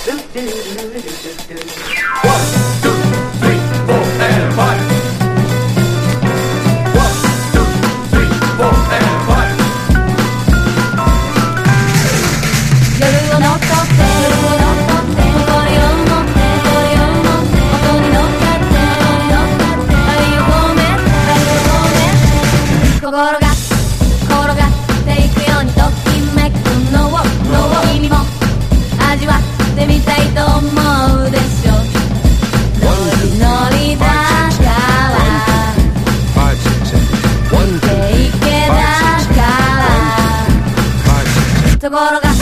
心が転がっていくようにときめくのを君も味わってみたいと思うでしょ。ノリノリだからイケイケだからところが